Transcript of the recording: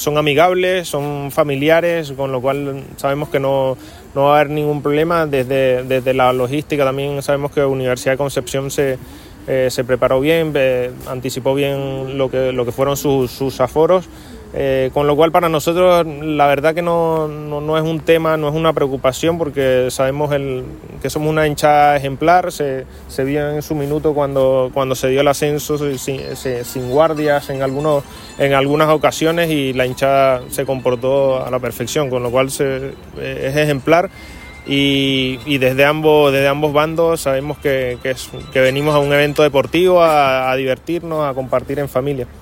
son amigables, son familiares, con lo cual sabemos que no va a haber ningún problema. Desde la logística también sabemos que la Universidad de Concepción se preparó bien, anticipó bien lo que fueron sus aforos. Con lo cual para nosotros la verdad que no es un tema, no es una preocupación, porque sabemos que somos una hinchada ejemplar. Se vio en su minuto cuando se dio el ascenso sin guardias en algunas ocasiones, y la hinchada se comportó a la perfección, con lo cual es ejemplar. Y desde ambos bandos sabemos que venimos a un evento deportivo, a divertirnos, a compartir en familia.